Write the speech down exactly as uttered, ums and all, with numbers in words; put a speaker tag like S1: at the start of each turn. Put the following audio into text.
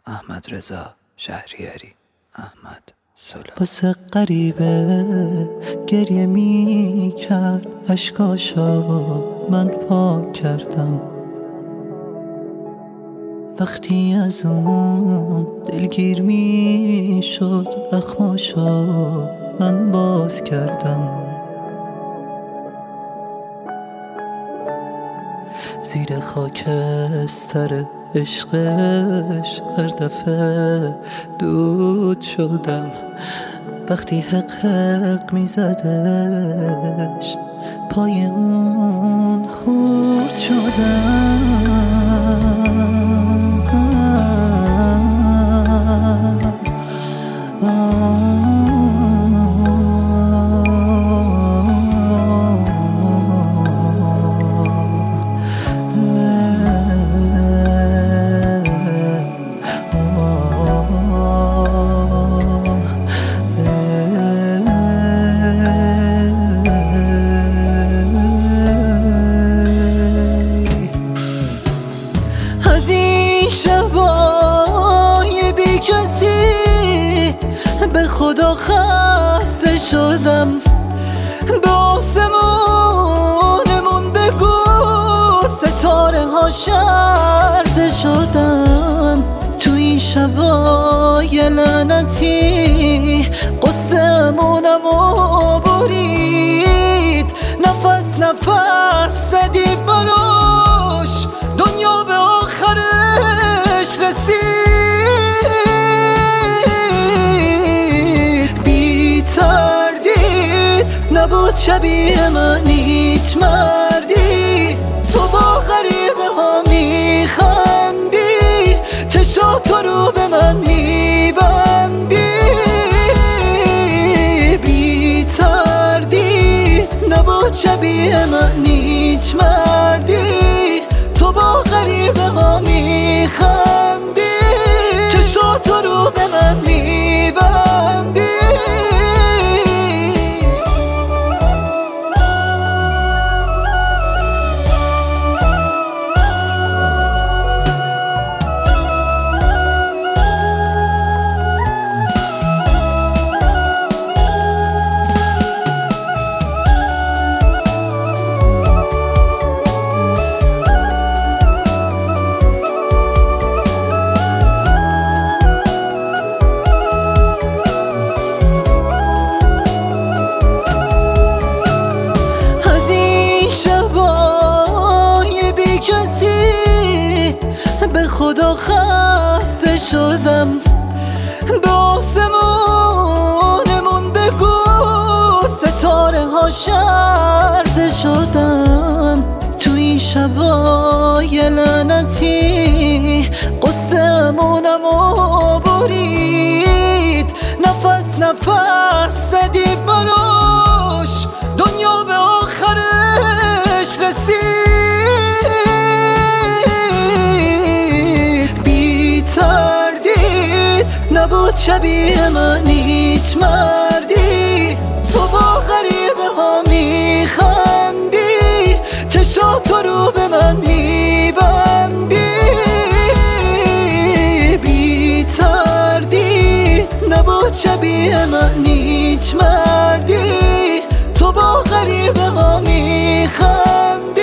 S1: احمد رضا شهریاری. احمد سلام.
S2: واسه غریبه گریه می کرد، اشکاشا من پاک کردم. وقتی از اون دلگیر می شد، اخماشا من باز کردم. زیر خاکستر عشقش هر دفعه دود شدم. وقتی حق حق می زدش، پای اون خورد شدم. به خدا خسته شدم، به آسمونمون بگو ستاره ها شرط شدن. تو این شبای لعنتی قصه‌مونمو برید، نفس نفس زدی بلوش، دنیا به آخرش رسید. نبود شبیه من هیچ مردی، تو با غریبه ها میخندی، چشاتو رو به من میبندی. بی تردید نبود شبیه من هیچ مردی، تو با غریبه ها میخندی، چشاتو رو به من میبندی. به خدا خسته شدم، به آسمونمون بگو ستاره ها شرط شدن. تو این شبای لعنتی قصه‌مونمو برید، نفس نفس زدی بلوش، دنیا به آخرش رسید. نبود شبیه من هیچ مردی، تو با غریبه ها میخندی، چشاتو رو به من میبندی. بی تردید نبود شبیه من هیچ مردی، تو با غریبه ها میخندی.